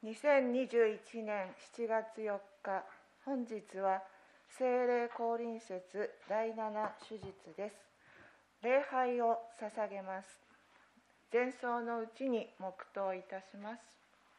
2021年7月4日、本日は聖霊降臨節第7手術です。礼拝を捧げます。前奏のうちに黙祷いたします。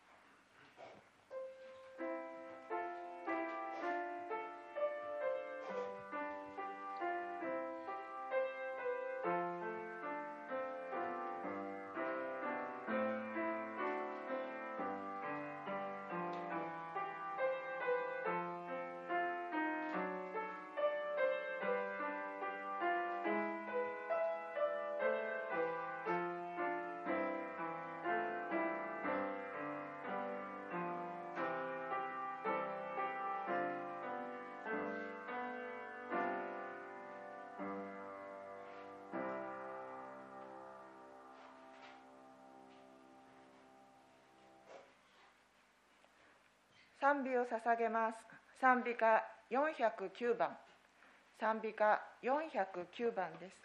賛美を捧げます。賛美歌409番。賛美歌409番です。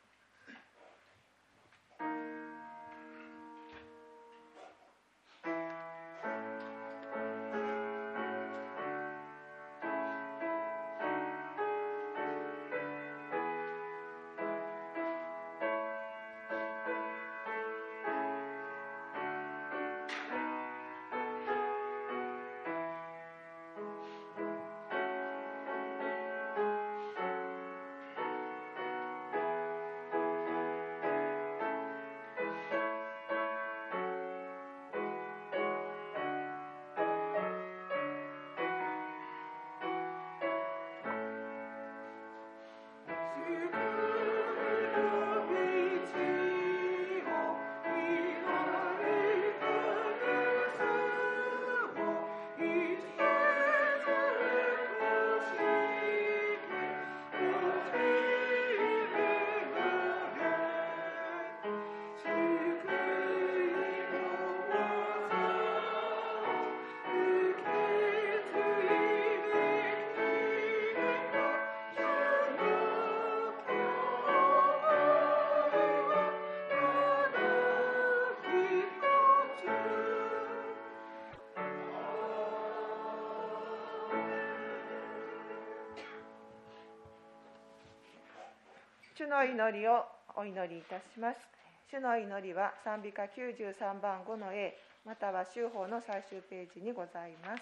主の祈りをお祈りいたします。主の祈りは賛美歌93番5の A または修法の最終ページにございます。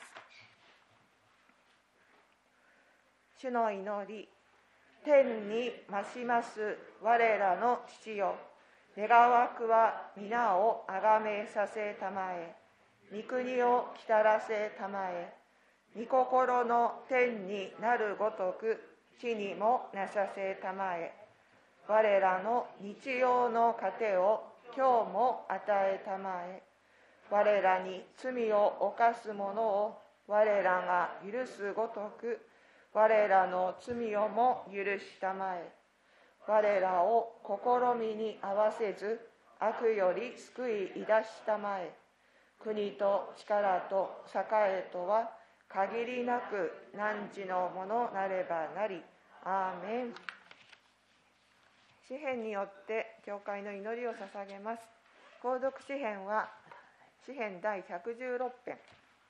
主の祈り。天に増します我らの父よ、願わくは皆をあがめさせたまえ、御国をきたらせたまえ、御心の天になるごとく地にもなさせたまえ、我らの日用の糧を今日も与えたまえ、我らに罪を犯す者を我らが許すごとく我らの罪をも許したまえ、我らを試みに合わせず悪より救い出したまえ、国と力と栄とは限りなく汝のものなればなり。アーメン。詩編によって教会の祈りを捧げます。購読詩編は詩編第116編。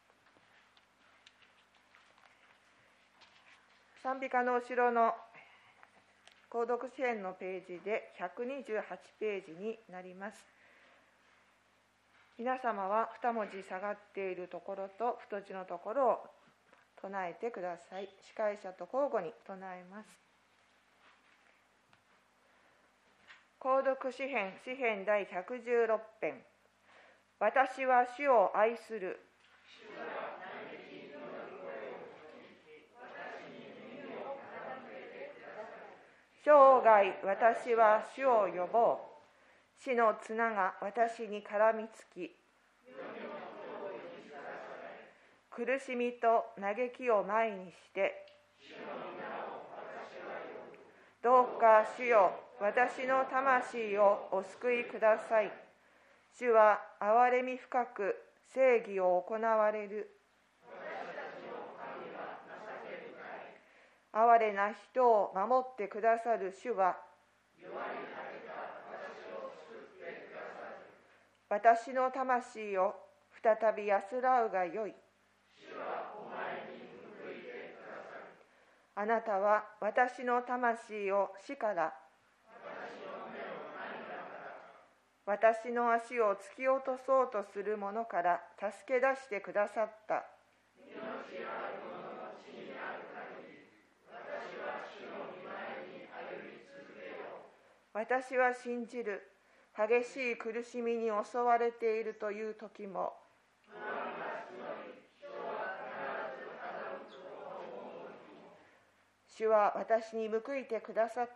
賛美歌の後ろの購読詩編のページで128ページになります。皆様は2文字下がっているところと太字のところを唱えてください。司会者と交互に唱えます。購読詩編第116編。私は主を愛する。生涯私は主を呼ぼう。死の綱が私に絡みつき、苦しみと嘆きを前にして、どうか主よ、私の魂をお救いください。主は憐れみ深く正義を行われる。哀れな人を守ってくださる主は、私の魂を再び安らうがよい。あなたは私の魂を死から、私の足を突き落とそうとする者から助け出してくださった。私は信じる。激しい苦しみに襲われているという時も、主は私に報いてくださった。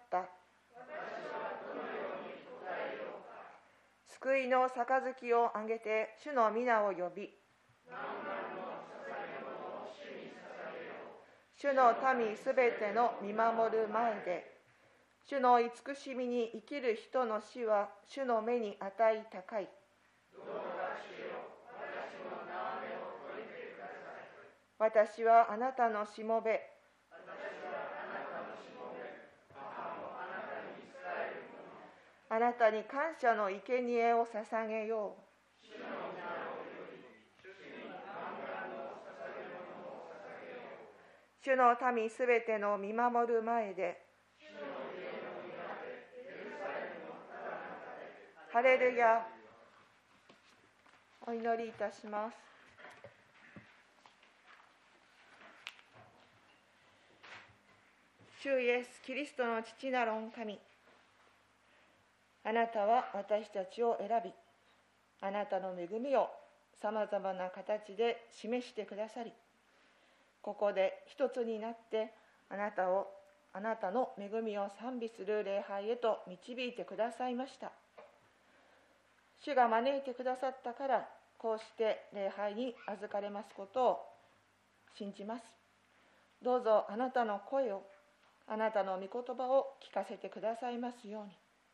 救いの杯をあげて主の皆を呼び、主の民すべての見守る前で、主の慈しみに生きる人の死は主の目に値高い。私はあなたのしもべ、あなたに感謝の生贄を捧げよう。主の民すべての見守る前で、ハレルヤ。お祈りいたします。主イエス・キリストの父なる御神、あなたは私たちを選び、あなたの恵みをさまざまな形で示してくださり、ここで一つになってあなたの恵みを賛美する礼拝へと導いてくださいました。主が招いてくださったから、こうして礼拝に預かれますことを信じます。どうぞあなたの声を、あなたの御言葉を聞かせてくださいますように。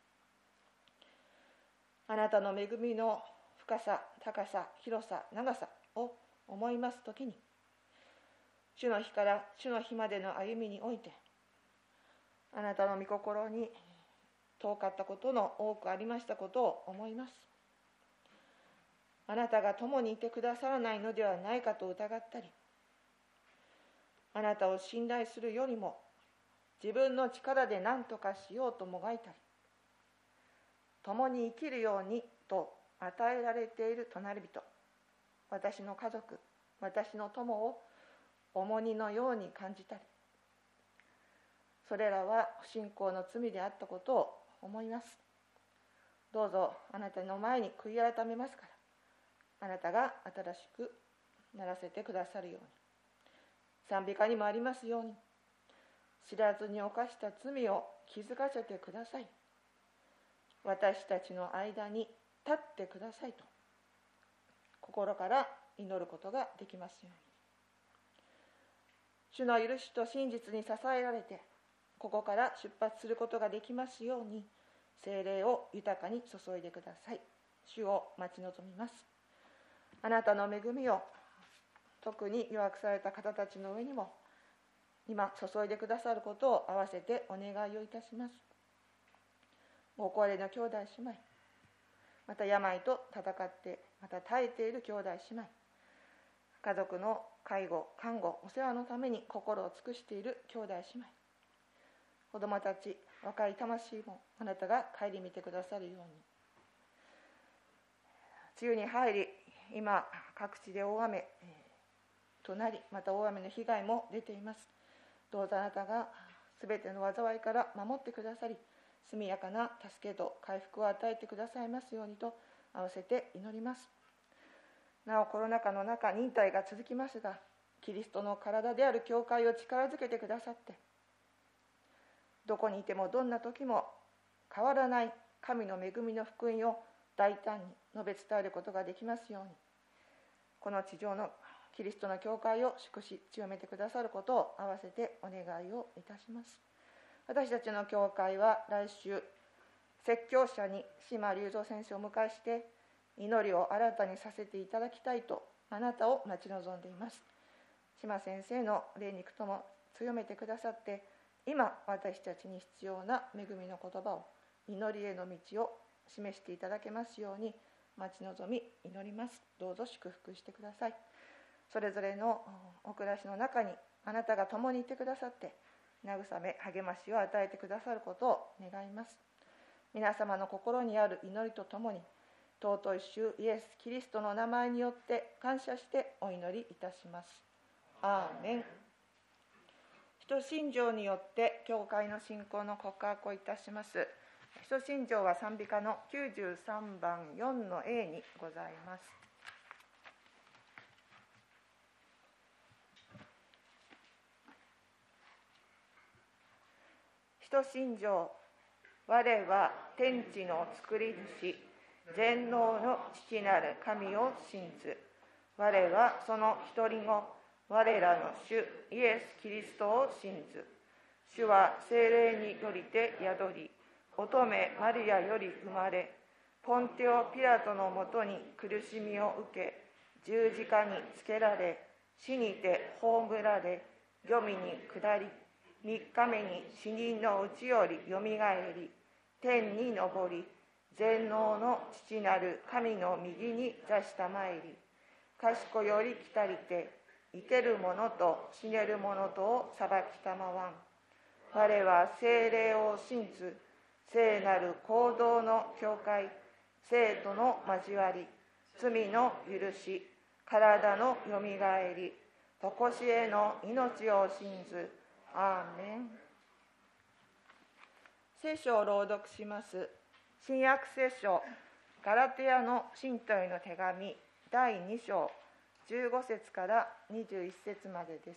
あなたの恵みの深さ、高さ、広さ、長さを思いますときに、主の日から主の日までの歩みにおいて、あなたの御心に遠かったことの多くありましたことを思います。あなたが共にいてくださらないのではないかと疑ったり、あなたを信頼するよりも自分の力で何とかしようともがいたり、共に生きるようにと与えられている隣人、私の家族、私の友を重荷のように感じたり、それらは不信仰の罪であったことを思います。どうぞあなたの前に悔い改めますから、あなたが新しくならせてくださるように、賛美歌にもありますように、知らずに犯した罪を気づかせてください。私たちの間に立ってくださいと、心から祈ることができますように。主の許しと真実に支えられて、ここから出発することができますように、聖霊を豊かに注いでください。主を待ち望みます。あなたの恵みを特に弱くされた方たちの上にも今注いでくださることを併せてお願いをいたします。ご高齢の兄弟姉妹、また病と戦ってまた耐えている兄弟姉妹、家族の介護、看護、お世話のために心を尽くしている兄弟姉妹、子どもたち、若い魂もあなたが顧みてくださるように。梅雨に入り、今各地で大雨となり、また大雨の被害も出ています。どうぞあなたがすべての災いから守ってくださり、速やかな助けと回復を与えてくださいますようにと合わせて祈ります。なおコロナ禍の中、忍耐が続きますが、キリストの体である教会を力づけてくださって、どこにいてもどんな時も変わらない神の恵みの福音を大胆に述べ伝えることができますように、この地上のキリストの教会を祝し強めてくださることを合わせてお願いをいたします。私たちの教会は来週、説教者に島隆三先生をお迎えして祈りを新たにさせていただきたいとあなたを待ち望んでいます。島先生の霊肉とも強めてくださって、今私たちに必要な恵みの言葉を、祈りへの道を示していただけますように、 待ち望み祈ります。どうぞ祝福してください。それぞれのお暮らしの中にあなたが共にいてくださって、慰め励ましを与えてくださることを願います。皆様の心にある祈りとともに、尊い主イエス・キリストの名前によって感謝してお祈りいたします。アーメン。使徒信条によって教会の信仰の告白をいたします。使徒信条は賛美歌の93番4の A にございます。使徒信条。我は天地の作り主、全能の父なる神を信ず。我はその一人子、我らの主イエス・キリストを信ず。主は聖霊によりて宿り、乙女マリアより生まれ、ポンテオ・ピラトのもとに苦しみを受け、十字架につけられ、死にて葬られ、黄泉に下り、3日目に死人のうちよりよみがえり、天に昇り、全能の父なる神の右に座したまえり、賢より来たりて、生ける者と死ねる者とを裁きたまわん。我は聖霊を信ず、聖なる行動の教会、生徒の交わり、罪の許し、体のよみがえり、とこしえの命を信ず。アーメン。聖書を朗読します。新約聖書ガラテヤの信徒への手紙第2章15節から21節までです。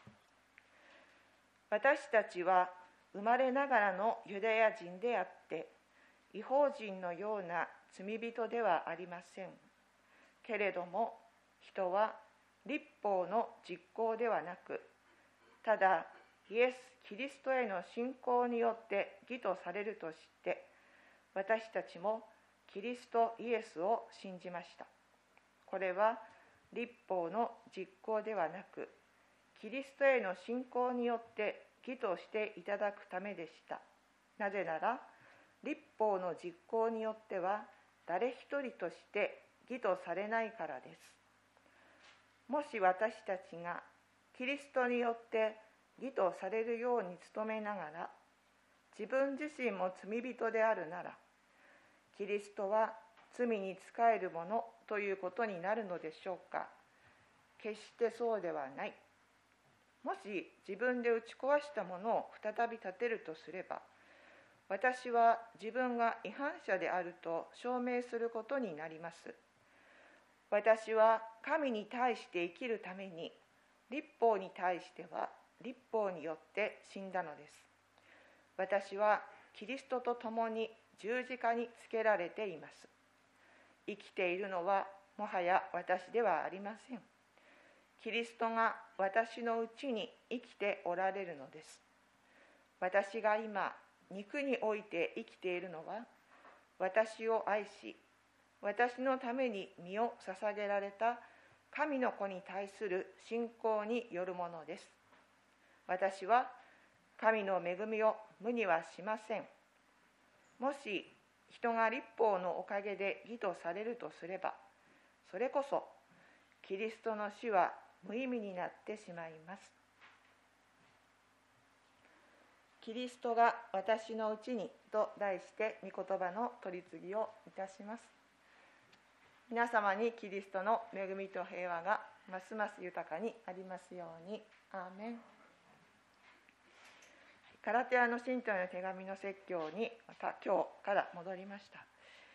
私たちは生まれながらのユダヤ人であって、異邦人のような罪人ではありません。けれども人は律法の実行ではなく、ただイエス・キリストへの信仰によって義とされると知って、私たちもキリストイエスを信じました。これは律法の実行ではなく、キリストへの信仰によって義としていただくためでした。なぜなら、律法の実行によっては誰一人として義とされないからです。もし私たちがキリストによって義とされるように努めながら、自分自身も罪人であるなら、キリストは罪に仕えるものということになるのでしょうか。決してそうではない。もし自分で打ち壊したものを再び立てるとすれば、私は自分が違反者であると証明することになります。私は神に対して生きるために、律法に対しては律法によって死んだのです。私はキリストと共に十字架につけられています。生きているのはもはや私ではありません。キリストが私のうちに生きておられるのです。私が今肉において生きているのは、私を愛し、私のために身を捧げられた神の子に対する信仰によるものです。私は神の恵みを無にはしません。もし人が律法のおかげで義とされるとすれば、それこそキリストの死は無意味になってしまいます。キリストが私のうちにと題して御言葉の取り次ぎをいたします。皆様にキリストの恵みと平和がますます豊かにありますように。アーメン。ガラテヤの信徒への手紙の説教にまた今日から戻りました。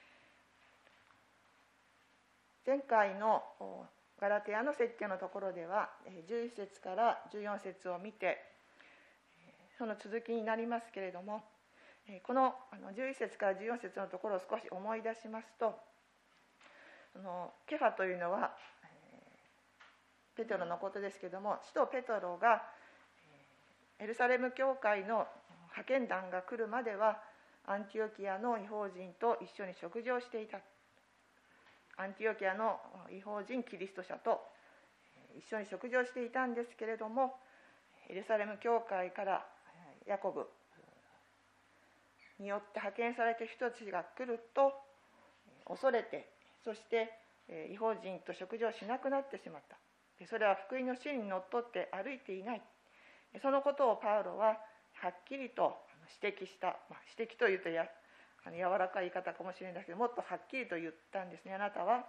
前回のガラテヤの説教のところでは11節から14節を見て、その続きになりますけれども、この11節から14節のところを少し思い出しますと、ケファというのはペテロのことですけれども、使徒ペテロがエルサレム教会の派遣団が来るまではアンティオキアの異邦人と一緒に食事をしていた。アンティオキアの異邦人キリスト者と一緒に食事をしていたんですけれども、エルサレム教会からヤコブによって派遣された人たちが来ると恐れてそして異邦人と食事をしなくなってしまった。それは福音の真にのっとって歩いていない。そのことをパウロははっきりと指摘した。指摘というと柔らかい言い方かもしれないけど、もっとはっきりと言ったんですね。あなたは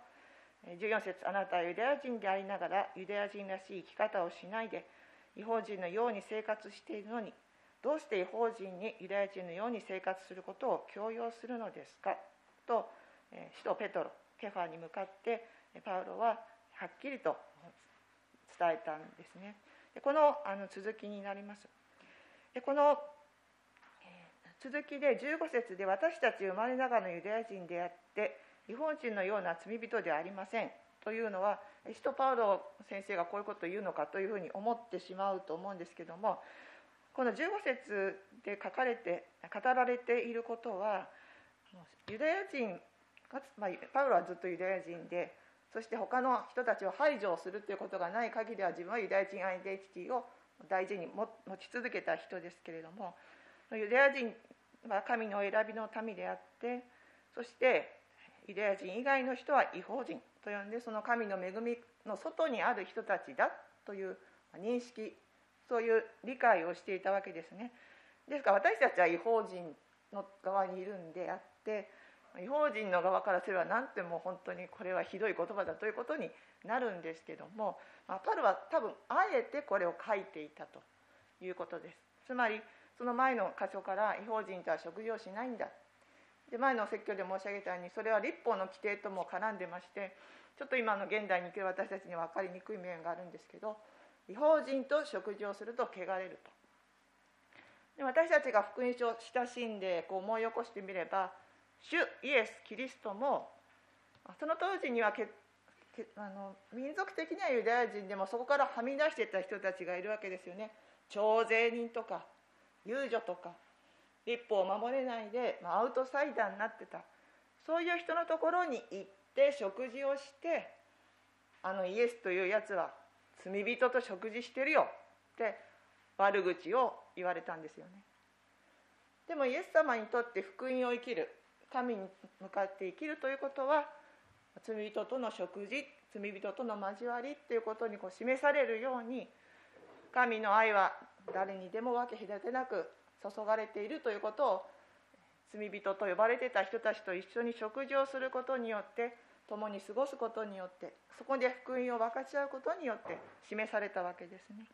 14節、あなたはユダヤ人でありながらユダヤ人らしい生き方をしないで異邦人のように生活しているのに、どうして異邦人にユダヤ人のように生活することを強要するのですかと、使徒ペトロ、ケファに向かってパウロははっきりと伝えたんですね。この続きになります。この続きで15節で、私たち生まれながらのユダヤ人であって異邦人のような罪人ではありませんというのは、使徒パウロ先生がこういうことを言うのかというふうに思ってしまうと思うんですけども、この15節で語られていることは、ユダヤ人、パウロはずっとユダヤ人で、そして他の人たちを排除するということがない限りは自分はユダヤ人アイデンティティを大事に持ち続けた人ですけれども、ユダヤ人は神の選びの民であって、そしてユダヤ人以外の人は異邦人と呼んで、その神の恵みの外にある人たちだという認識、そういう理解をしていたわけですね。ですから私たちは異邦人の側にいるんであって、異邦人の側からすれば何ても本当にこれはひどい言葉だということになるんですけども、パウロは多分あえてこれを書いていたということです。つまりその前の箇所から異邦人とは食事をしないんだ。で、前の説教で申し上げたように、それは律法の規定とも絡んでまして、ちょっと今の現代に生きる私たちには分かりにくい面があるんですけど、異邦人と食事をすると汚れると。で、私たちが福音書を親しんで思い起こしてみれば、主イエス・キリストもその当時には民族的にはユダヤ人でも、そこからはみ出していた人たちがいるわけですよね。徴税人とか遊女とか、律法を守れないでアウトサイダーになってた、そういう人のところに行って食事をして、イエスというやつは罪人と食事してるよって悪口を言われたんですよね。でもイエス様にとって福音を生きる、神に向かって生きるということは、罪人との食事、罪人との交わりということに示されるように、神の愛は誰にでも分け隔てなく注がれているということを、罪人と呼ばれていた人たちと一緒に食事をすることによって、共に過ごすことによって、そこで福音を分かち合うことによって示されたわけですね。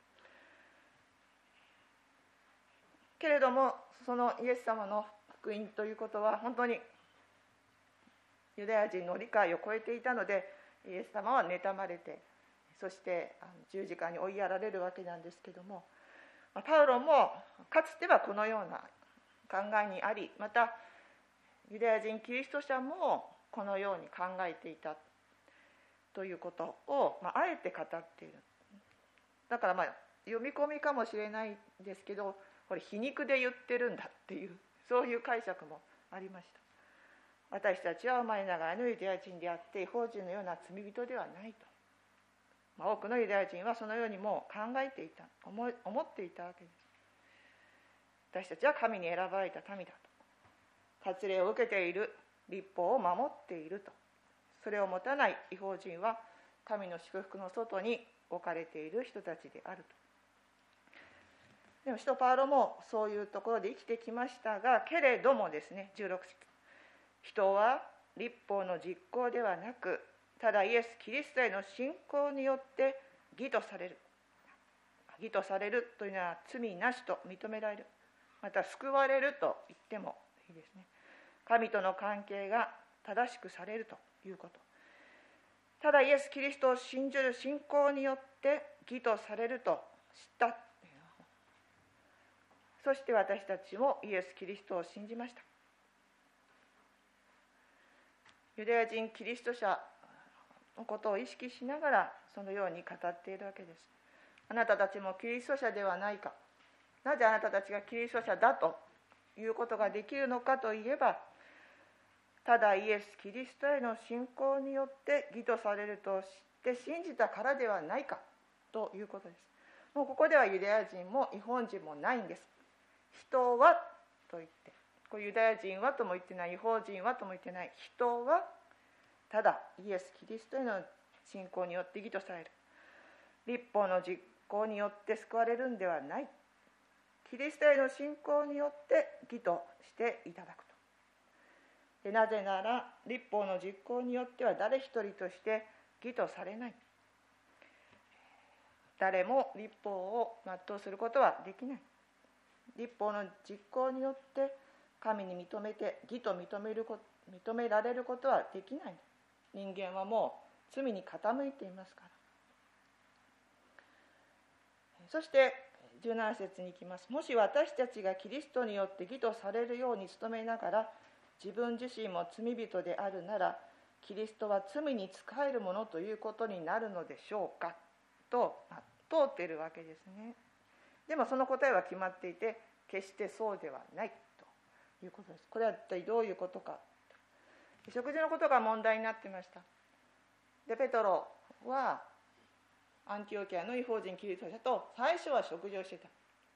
けれどもそのイエス様の福音ということは本当にユダヤ人の理解を超えていたので、イエス様は妬まれて、そして十字架に追いやられるわけなんですけども、パウロもかつてはこのような考えにあり、またユダヤ人キリスト者もこのように考えていたということを、あえて語っている。だから読み込みかもしれないですけど、これ皮肉で言ってるんだっていう、そういう解釈もありました。私たちは生まれながらのユダヤ人であって異邦人のような罪人ではないと。多くのユダヤ人はそのようにもう考えていた、思っていたわけです。私たちは神に選ばれた民だと。割礼を受けている、律法を守っていると。それを持たない異邦人は神の祝福の外に置かれている人たちであると。でも使徒パウロもそういうところで生きてきましたが、けれどもですね、16節、人は律法の実行ではなく、ただイエス・キリストへの信仰によって義とされる。義とされるというのは罪なしと認められる。また救われると言ってもいいですね。神との関係が正しくされるということ。ただイエス・キリストを信じる信仰によって義とされると知った。そして私たちもイエス・キリストを信じました。ユダヤ人キリスト者のことを意識しながらそのように語っているわけです。あなたたちもキリスト者ではないか。なぜあなたたちがキリスト者だということができるのかといえば、ただイエス・キリストへの信仰によって義とされると知って信じたからではないかということです。もうここではユダヤ人も異邦人もないんです。人はと言って、ユダヤ人はとも言ってない、異邦人はとも言ってない、人はただイエス・キリストへの信仰によって義とされる。律法の実行によって救われるんではない。キリストへの信仰によって義としていただくと。でなぜなら律法の実行によっては誰一人として義とされない。誰も律法を全うすることはできない。律法の実行によって神に認めて義と認められることはできない。人間はもう罪に傾いていますから。そして17節に行きます。もし私たちがキリストによって義とされるように努めながら自分自身も罪人であるなら、キリストは罪に仕えるものということになるのでしょうかと通っているわけですね。でもその答えは決まっていて、決してそうではないということです。これは一体どういうことか。食事のことが問題になっていました。でペトロはアンティオキアの異邦人キリスト者と最初は食事をしてた。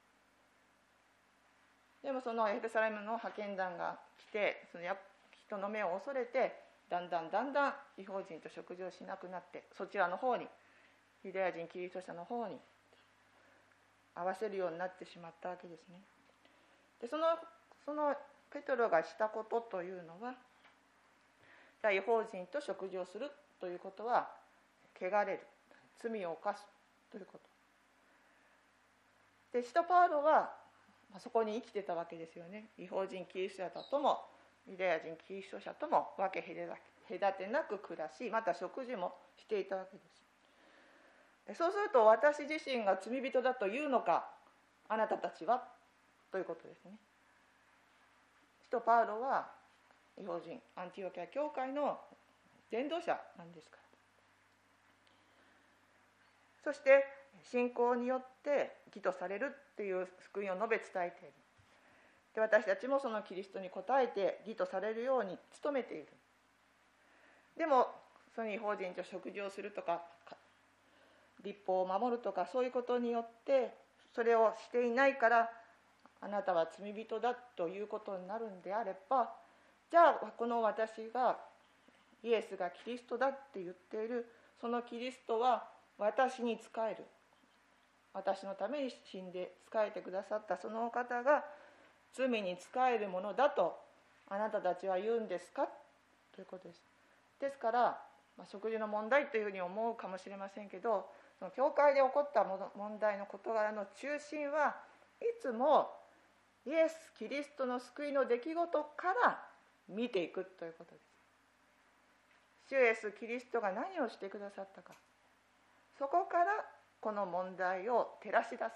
でもそのエルサレムの派遣団が来て、その人の目を恐れてだんだん異邦人と食事をしなくなって、そちらの方にユダヤ人キリスト者の方に合わせるようになってしまったわけですね。でそのペトロがしたことというのは、異邦人と食事をするということは汚れる、罪を犯すということで、使徒パウロはそこに生きてたわけですよね。異邦人キリスト者ともユダヤ人キリスト者とも分け隔てなく暮らし、また食事もしていたわけです。そうすると私自身が罪人だというのか、あなたたちはということですね。使徒パウロは異邦人アンティオキア教会の伝道者なんですから。そして信仰によって義とされるっていう福音を述べ伝えている。で私たちもそのキリストに応えて義とされるように努めている。でもその異邦人と食事をするとか律法を守るとか、そういうことによってそれをしていないからあなたは罪人だということになるんであれば、じゃあこの私がイエスがキリストだって言っているそのキリストは私に仕える、私のために死んで仕えてくださったそのお方が罪に仕えるものだとあなたたちは言うんですかということです。ですから、食事の問題というふうに思うかもしれませんけど、その教会で起こった問題の事柄の中心はいつもイエス・キリストの救いの出来事から見ていくということです。主イエス・キリストが何をしてくださったか、そこからこの問題を照らし出す。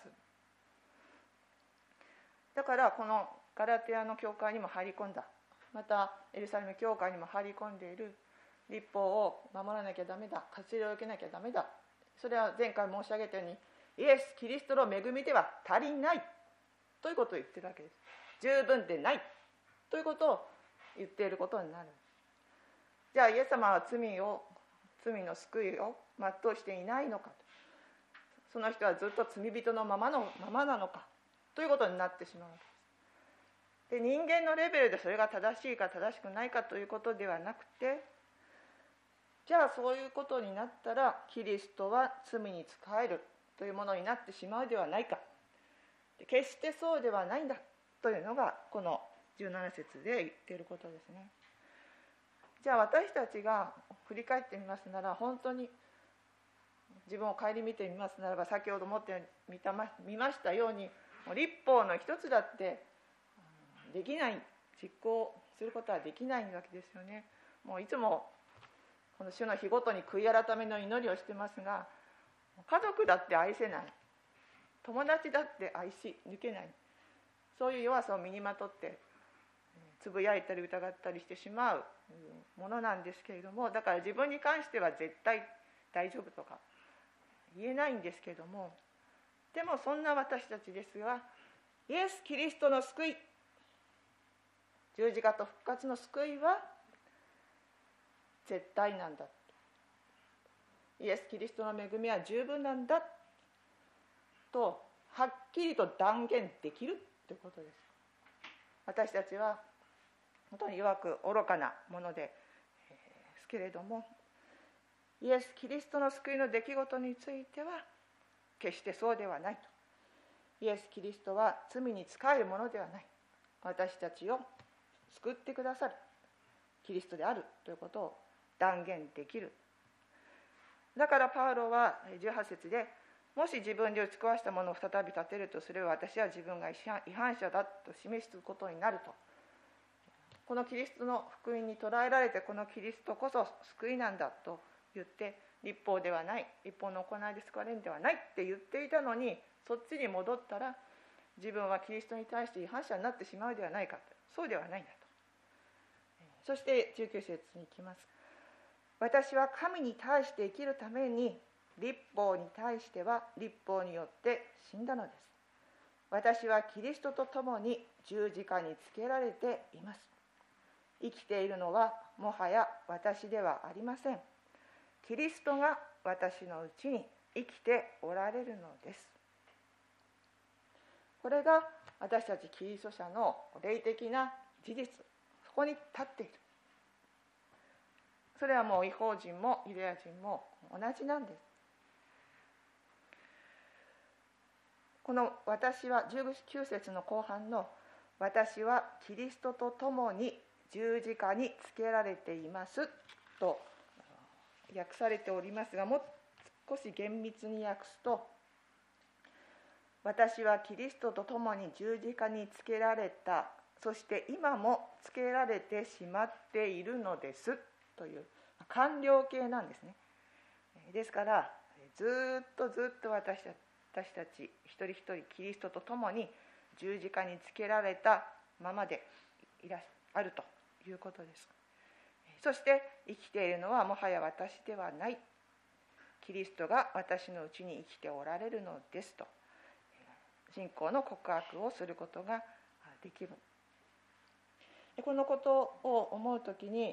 だからこのガラテヤの教会にも入り込んだ、またエルサレム教会にも入り込んでいる、律法を守らなきゃダメだ、割礼を受けなきゃダメだ、それは前回申し上げたようにイエス・キリストの恵みでは足りないということを言っているわけです。十分でないということを言っていることになる。じゃあイエス様は罪の救いを全うしていないのか、その人はずっと罪人のままなのかということになってしまうわけです。で人間のレベルでそれが正しいか正しくないかということではなくて、じゃあそういうことになったらキリストは罪に仕えるというものになってしまうではないか、決してそうではないんだというのがこの17節で言っていることですね。じゃあ私たちが振り返ってみますなら、本当に自分を顧みてみますならば、先ほど見ましたように律法の一つだってできない、実行することはできないわけですよね。もういつもこの主の日ごとに悔い改めの祈りをしてますが、家族だって愛せない、友達だって愛し抜けない、そういう弱さを身にまとってつぶやいたり疑ったりしてしまうものなんですけれども、だから自分に関しては絶対大丈夫とか言えないんですけれども、でもそんな私たちですが、イエス・キリストの救い、十字架と復活の救いは絶対なんだ、イエス・キリストの恵みは十分なんだとはっきりと断言できるということです。私たちは本当に弱く愚かなもので、 けれども、イエス・キリストの救いの出来事については決してそうではないと。イエス・キリストは罪に仕えるものではない、私たちを救ってくださるキリストであるということを断言できる。だからパウロは18節で、もし自分で打ち壊したものを再び建てるとすれば、私は自分が違反者だと示すことになると。このキリストの福音に捉えられて、このキリストこそ救いなんだと言って、律法ではない、律法の行いで救われるんではないって言っていたのに、そっちに戻ったら自分はキリストに対して違反者になってしまうではないかと。そうではないんだと。そして19節に行きます。私は神に対して生きるために、律法に対しては律法によって死んだのです。私はキリストと共に十字架につけられています。生きているのはもはや私ではありません。キリストが私のうちに生きておられるのです。これが私たちキリスト者の霊的な事実、そこに立っている。それはもう異邦人もユダヤ人も同じなんです。この私は19節の後半の私はキリストと共に十字架につけられていますと訳されておりますが、もう少し厳密に訳すと、私はキリストと共に十字架につけられた、そして今もつけられてしまっているのですという完了形なんですね。ですからずっと私たち一人一人キリストと共に十字架につけられたままであるということです。そして生きているのはもはや私ではない、キリストが私のうちに生きておられるのですと、信仰の告白をすることができる。このことを思うときに、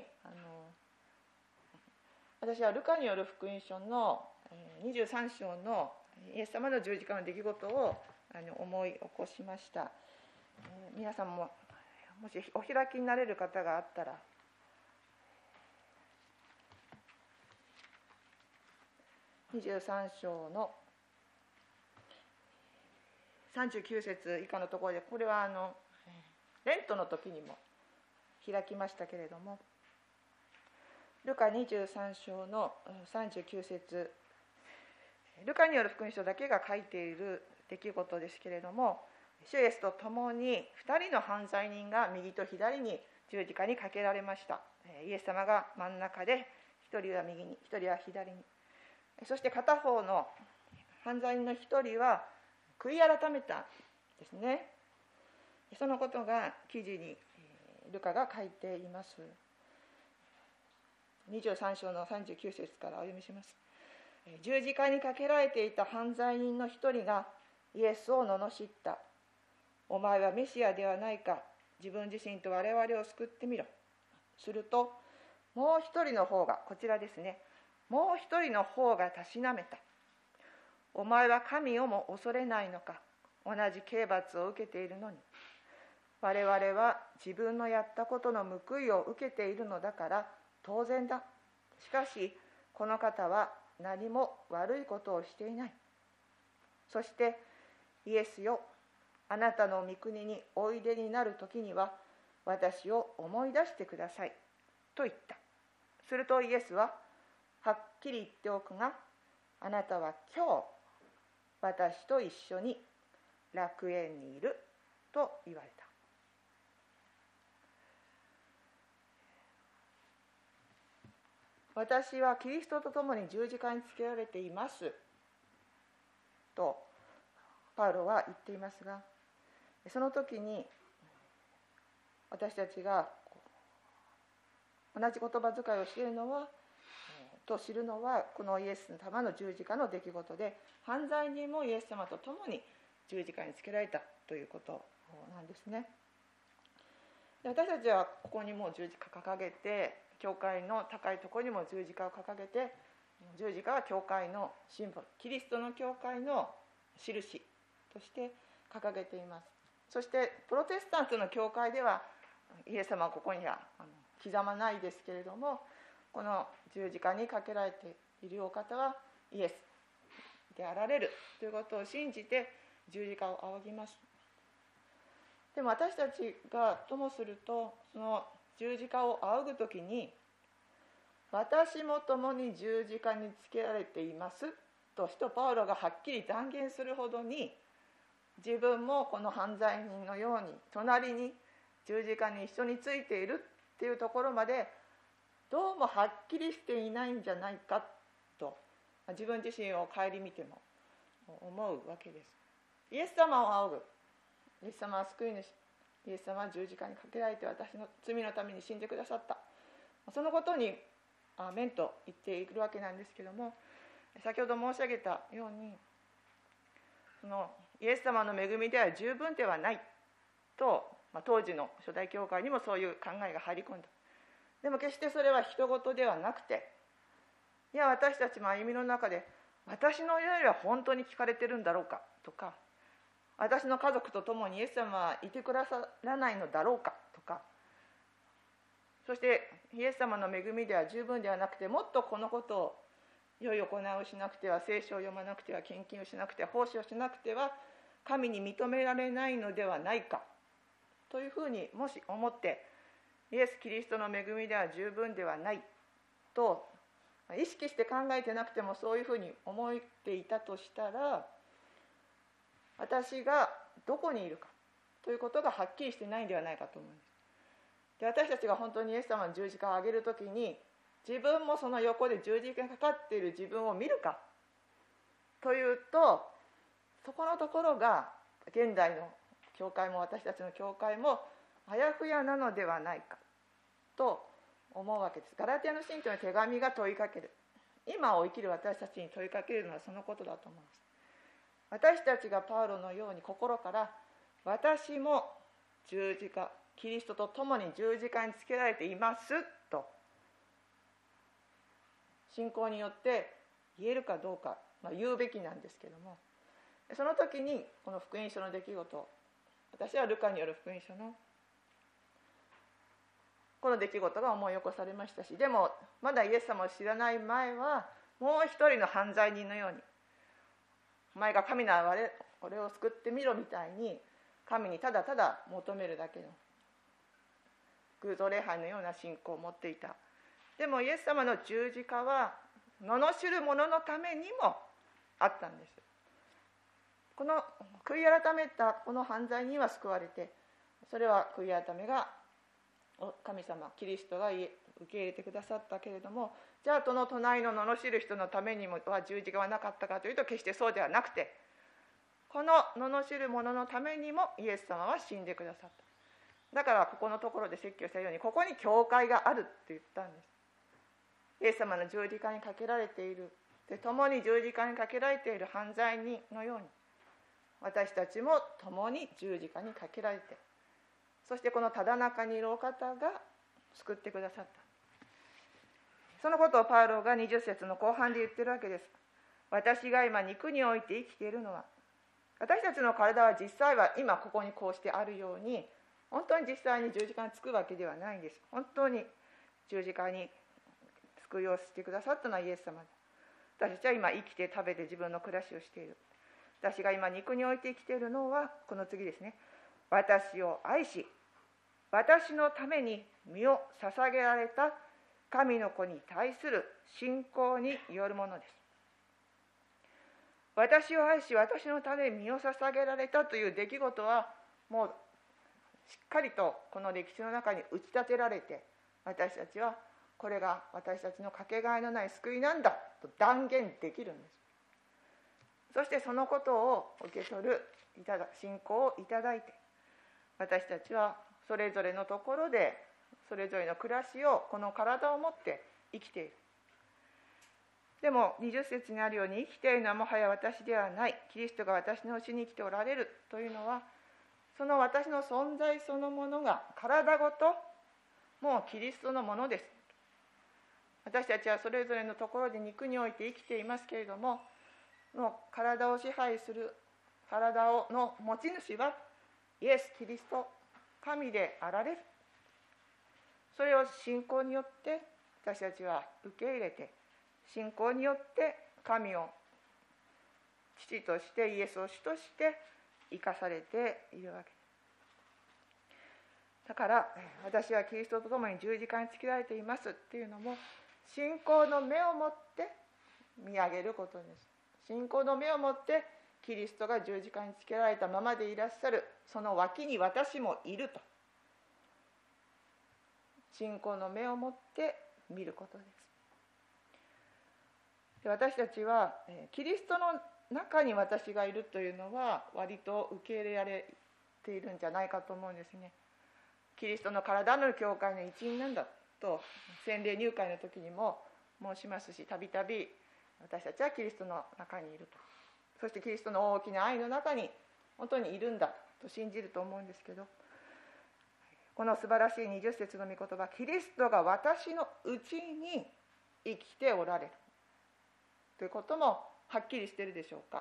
私はルカによる福音書の23章のイエス様の十字架の出来事を思い起こしました。皆さんももしお開きになれる方があったら、23章の39節以下のところで、これはレントの時にも開きましたけれども、ルカ23章の39節、ルカによる福音書だけが書いている出来事ですけれども、主イエスと共に2人の犯罪人が右と左に十字架にかけられました。イエス様が真ん中で、1人は右に1人は左に、そして片方の犯罪人の1人は悔い改めたんですね。そのことが記事にルカが書いています。23章の39節からお読みします。十字架にかけられていた犯罪人の一人がイエスを罵った。お前はメシアではないか、自分自身と我々を救ってみろ。するともう一人の方が、こちらですね、もう一人の方がたしなめた。お前は神をも恐れないのか、同じ刑罰を受けているのに。我々は自分のやったことの報いを受けているのだから当然だ。しかしこの方は何も悪いことをしていない。そしてイエスよ、あなたの御国においでになる時には私を思い出してくださいと言った。するとイエスは、はっきり言っておくが、あなたは今日私と一緒に楽園にいると言われた。私はキリストと共に十字架につけられていますとパウロは言っていますが、その時に私たちが同じ言葉遣いをしているのはと知るのは、このイエス様の十字架の出来事で、犯罪人もイエス様と共に十字架につけられたということなんですね。で、私たちはここにも十字架掲げて、教会の高いところにも十字架を掲げて、十字架は教会のシンボル、キリストの教会の印として掲げています。そしてプロテスタントの教会ではイエス様はここには刻まないですけれども、 この十字架にかけられているお方はイエスであられるということを信じて十字架を仰ぎます。でも私たちがともすると、その十字架を仰ぐときに、私も共に十字架につけられていますと使徒パウロがはっきり断言するほどに、自分もこの犯罪人のように隣に十字架に一緒についているっていうところまでどうもはっきりしていないんじゃないかと、自分自身を顧みても思うわけです。イエス様を仰ぐ。イエス様は救い主。イエス様は十字架にかけられて私の罪のために死んでくださった。そのことにアーメンと言っているわけなんですけども、先ほど申し上げたように、そのイエス様の恵みでは十分ではないと、当時の初代教会にもそういう考えが入り込んだ。でも決してそれは人事ではなくて、いや私たちも歩みの中で、私の祈りは本当に聞かれてるんだろうかとか、私の家族と共にイエス様はいてくださらないのだろうかとか、そしてイエス様の恵みでは十分ではなくて、もっとこのことを良い行いをしなくては、聖書を読まなくては、献金をしなくては、奉仕をしなくては神に認められないのではないかというふうにもし思って、イエス・キリストの恵みでは十分ではないと意識して考えてなくてもそういうふうに思っていたとしたら、私がどこにいるかということがはっきりしてないんではないかと思うんです。で、私たちが本当にイエス様の十字架を上げるときに、自分もその横で十字架にかかっている自分を見るかというと、そこのところが現代の教会も私たちの教会もあやふやなのではないかと思うわけです。ガラティアの信徒の手紙が問いかける、今を生きる私たちに問いかけるのはそのことだと思います。私たちがパウロのように心から、私も十字架、キリストと共に十字架につけられていますと信仰によって言えるかどうか、言うべきなんですけども、その時にこの福音書の出来事、私はルカによる福音書のこの出来事が思い起こされましたし、でもまだイエス様を知らない前は、もう一人の犯罪人のように、お前が神なら俺を救ってみろみたいに神にただただ求めるだけの偶像礼拝のような信仰を持っていた。でもイエス様の十字架は罵る者のためにもあったんです。この悔い改めたこの犯罪には救われて、それは悔い改めが神様キリストが受け入れてくださったけれども、じゃあその隣の罵る人のためには十字架はなかったかというと、決してそうではなくて、この罵る者のためにもイエス様は死んでくださった。だからここのところで説教したように、ここに教会があるって言ったんです。イエス様の十字架にかけられている、で共に十字架にかけられている犯罪人のように、私たちも共に十字架にかけられて、そしてこのただ中にいるお方が救ってくださった。そのことをパウロが20節の後半で言ってるわけです。私が今肉において生きているのは、私たちの体は実際は今ここにこうしてあるように、本当に実際に十字架につくわけではないんです。本当に十字架に救いをしてくださったのはイエス様で、私たちは今生きて食べて自分の暮らしをしている。私が今肉において生きているのはこの次ですね。私を愛し、私のために身を捧げられた神の子に対する信仰によるものです。私を愛し、私のために身を捧げられたという出来事は、もうしっかりとこの歴史の中に打ち立てられて、私たちはこれが私たちのかけがえのない救いなんだと断言できるんです。そしてそのことを受け取る信仰をいただいて、私たちはそれぞれのところでそれぞれの暮らしをこの体を持って生きている。でも20節にあるように、生きているのはもはや私ではない、キリストが私のうちに生きておられるというのは、その私の存在そのものが体ごともうキリストのものです。私たちはそれぞれのところで肉において生きていますけれども、の体を支配する体の持ち主はイエス・キリスト、神であられる。それを信仰によって私たちは受け入れて、信仰によって神を父としてイエスを主として生かされているわけです。だから私はキリストと共に十字架につけられていますっていうのも、信仰の目を持って見上げることです。信仰の目を持ってキリストが十字架につけられたままでいらっしゃる、その脇に私もいると、信仰の目を持って見ることです。で、私たちはキリストの中に私がいるというのは割と受け入れられているんじゃないかと思うんですね。キリストの体の教会の一員なんだと洗礼入会の時にも申しますし、たびたび私たちはキリストの中にいると、そしてキリストの大きな愛の中に本当にいるんだと信じると思うんですけど、この素晴らしい20節の御言葉、キリストが私のうちに生きておられるということもはっきりしているでしょうか。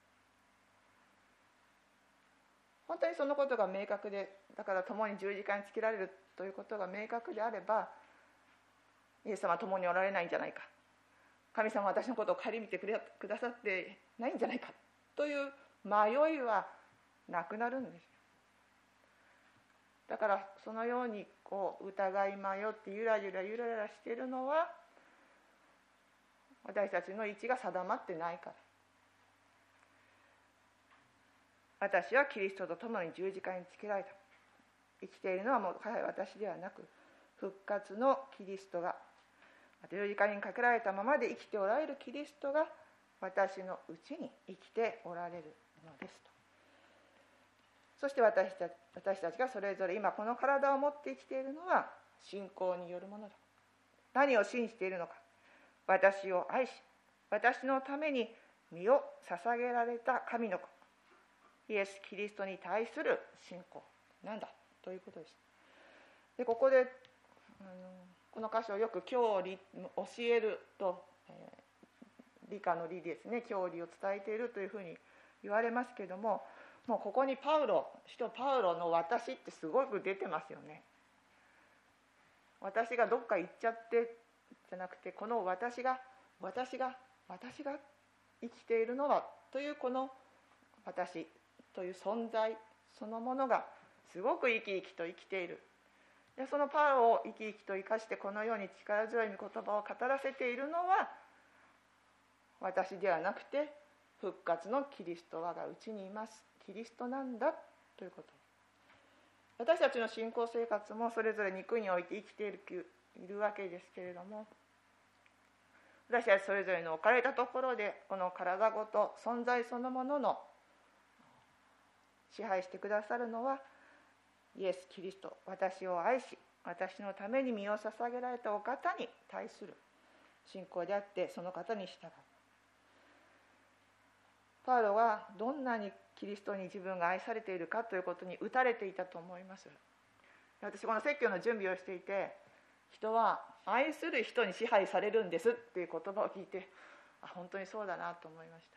本当にそのことが明確で、だから共に十字架につけられるということが明確であれば、イエス様は共におられないんじゃないか、神様は私のことを顧みてくださってないんじゃないかという迷いはなくなるんです。だからそのように疑い迷ってゆらゆらしているのは、私たちの位置が定まってないから。私はキリストと共に十字架につけられた。生きているのはもう私ではなく、復活のキリストが、十字架にかけられたままで生きておられるキリストが私のうちに生きておられるのですと。そして私たちがそれぞれ今この体を持って生きているのは信仰によるものだ。何を信じているのか。私を愛し、私のために身を捧げられた神の子、イエス・キリストに対する信仰なんだということです。で、ここでこの箇所をよく教理、教えると、理科の理ですね、教理を伝えているというふうに言われますけれども、もうここに使徒パウロの私ってすごく出てますよね。私がどっか行っちゃってじゃなくて、この私が生きているのはという、この私という存在そのものがすごく生き生きと生きている。で、そのパウロを生き生きと生かしてこのように力強い御言葉を語らせているのは、私ではなくて復活のキリスト我がうちにいます、キリストなんだということ。私たちの信仰生活もそれぞれ肉において生きているわけですけれども、私たちそれぞれの置かれたところでこの体ごと存在そのものの支配してくださるのはイエス・キリスト、私を愛し私のために身を捧げられたお方に対する信仰であって、その方に従う。パウロはどんなにキリストに自分が愛されているかということに打たれていたと思います。私この説教の準備をしていて、人は愛する人に支配されるんですっていう言葉を聞いて、本当にそうだなと思いました。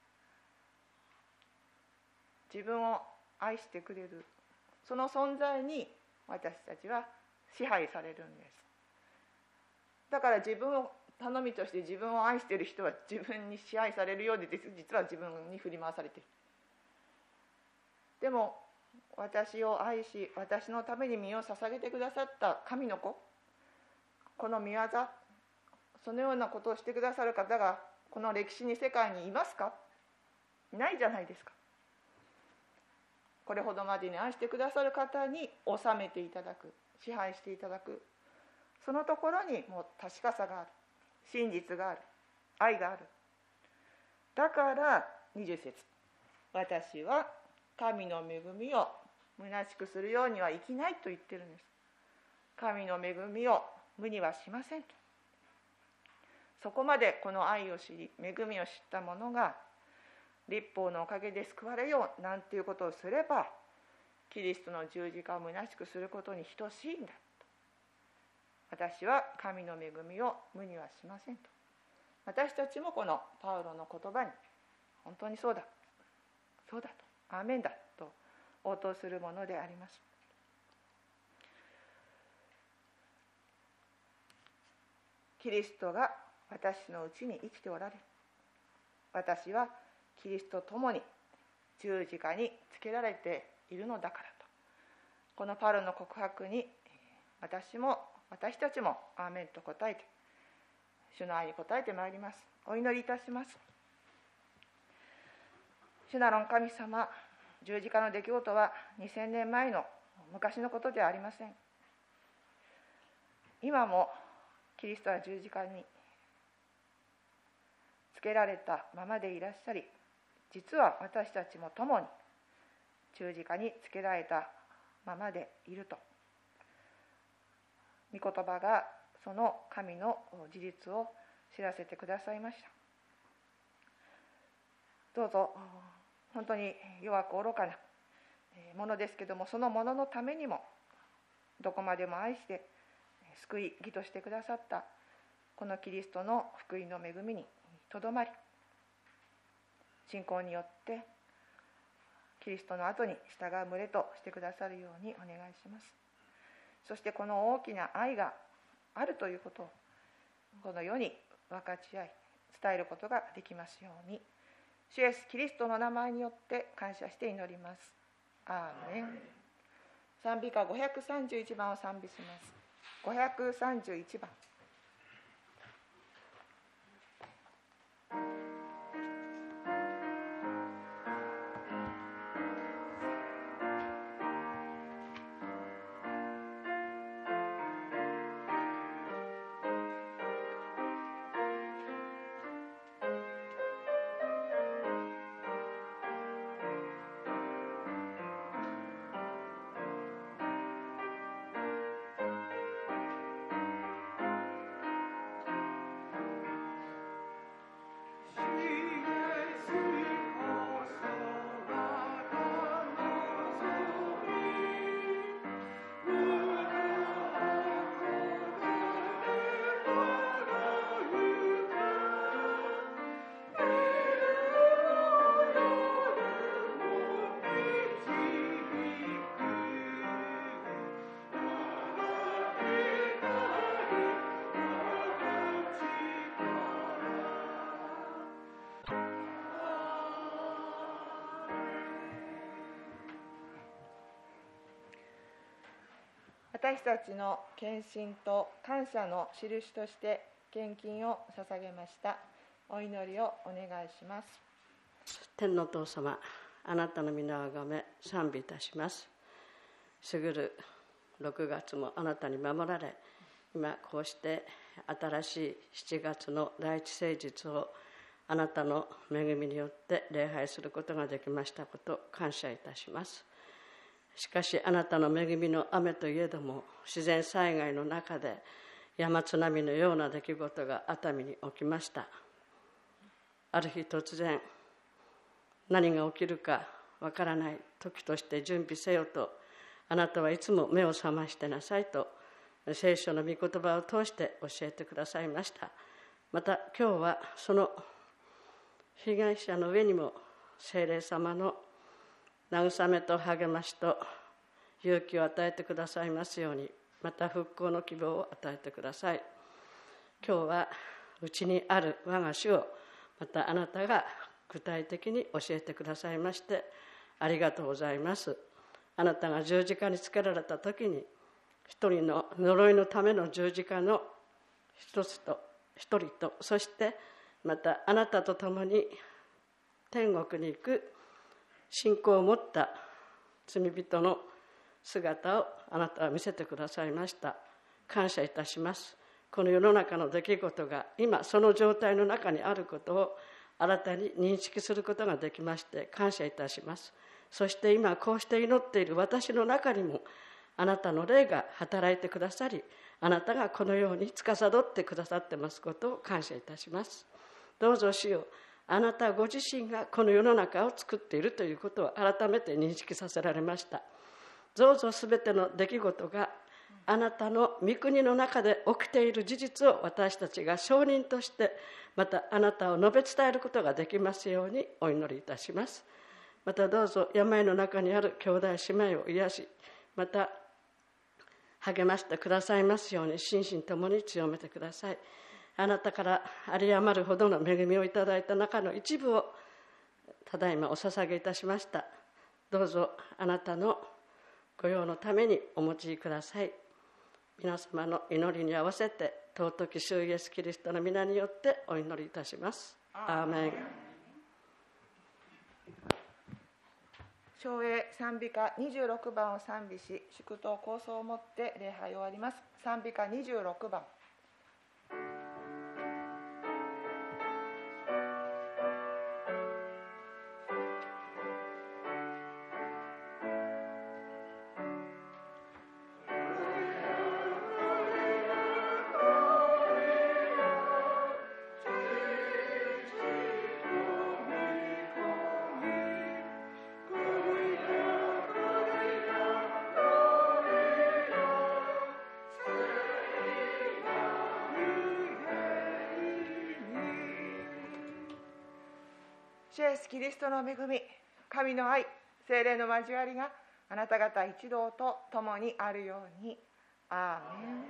自分を愛してくれるその存在に私たちは支配されるんです。だから自分を頼みとして自分を愛している人は自分に支配されるようで、実は自分に振り回されている。でも私を愛し私のために身を捧げてくださった神の子、この御業、そのようなことをしてくださる方がこの歴史に世界にいますか？いないじゃないですか。これほどまでに愛してくださる方に治めていただく、支配していただく、そのところにもう確かさがある、真実がある、愛がある。だから20節、私は神の恵みを虚しくするようには生きないと言ってるんです。神の恵みを無にはしませんと。そこまでこの愛を知り恵みを知った者が律法のおかげで救われようなんていうことをすれば、キリストの十字架を虚しくすることに等しいんだと。私は神の恵みを無にはしませんと。私たちもこのパウロの言葉に本当にそうだそうだと、アーメンだと応答するものであります。 キリストが私のうちに生きておられる。私はキリストと共に十字架につけられているのだからと、このパウロの告白に私たちもアーメンと答えて、主の愛に応えてまいります。お祈りいたします。主なる神様、十字架の出来事は2000年前の昔のことではありません。今もキリストは十字架につけられたままでいらっしゃり、実は私たちも共に十字架につけられたままでいると、御言葉がその神の事実を知らせてくださいました。どうぞ本当に弱く愚かなものですけども、そのもののためにもどこまでも愛して救い義としてくださったこのキリストの福音の恵みにとどまり、信仰によってキリストの後に従う群れとしてくださるようにお願いします。そしてこの大きな愛があるということをこの世に分かち合い伝えることができますように、主イエスキリストの名前によって感謝して祈ります。アーメン。賛美歌531番を賛美します。531番。私たちの献身と感謝の印として献金を捧げました。お祈りをお願いします。 天のお父様、あなたの皆をあがめ賛美いたします。過ぐる6月もあなたに守られ、今こうして新しい7月の第一聖日をあなたの恵みによって礼拝することができましたことを感謝いたします。しかしあなたの恵みの雨といえども、自然災害の中で山津波のような出来事が熱海に起きました。ある日突然、何が起きるかわからない時として準備せよと、あなたはいつも目を覚ましてなさいと聖書の御言葉を通して教えてくださいました。また今日はその被害者の上にも聖霊様の慰めと励ましと勇気を与えてくださいますように、また復興の希望を与えてください。今日はうちにある我が主をまたあなたが具体的に教えてくださいましてありがとうございます。あなたが十字架につけられた時に、一人の呪いのための十字架の一人と、そしてまたあなたと共に天国に行く信仰を持った罪人の姿をあなたは見せてくださいました。感謝いたします。この世の中の出来事が今その状態の中にあることを新たに認識することができまして感謝いたします。そして今こうして祈っている私の中にもあなたの霊が働いてくださり、あなたがこのように司ってくださってますことを感謝いたします。どうぞ主よ、あなたご自身がこの世の中を作っているということを改めて認識させられました。どうぞすべての出来事があなたの御国の中で起きている事実を私たちが証人として、またあなたを述べ伝えることができますようにお祈りいたします。またどうぞ病の中にある兄弟姉妹を癒し、また励ましてくださいますように心身ともに強めてください。 あなたから有り余るほどの恵みをいただいた中の一部をただいまお捧げいたしました。どうぞあなたの御用のためにお持ちください。皆様の祈りに合わせて尊き主イエスキリストの皆によってお祈りいたします。アーメン。 唱詠賛美歌26番を賛美し、祝祷構想をもって礼拝を終わります。賛美歌26番。主イエスキリストの恵み、神の愛、聖霊の交わりがあなた方一同と共にあるように。アーメン。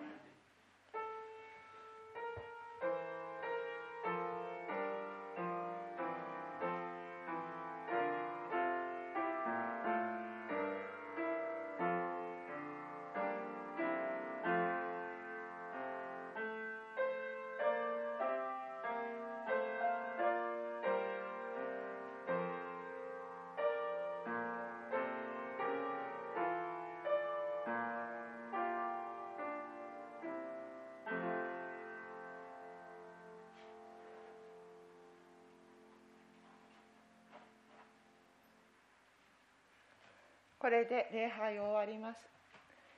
これで礼拝を終わります。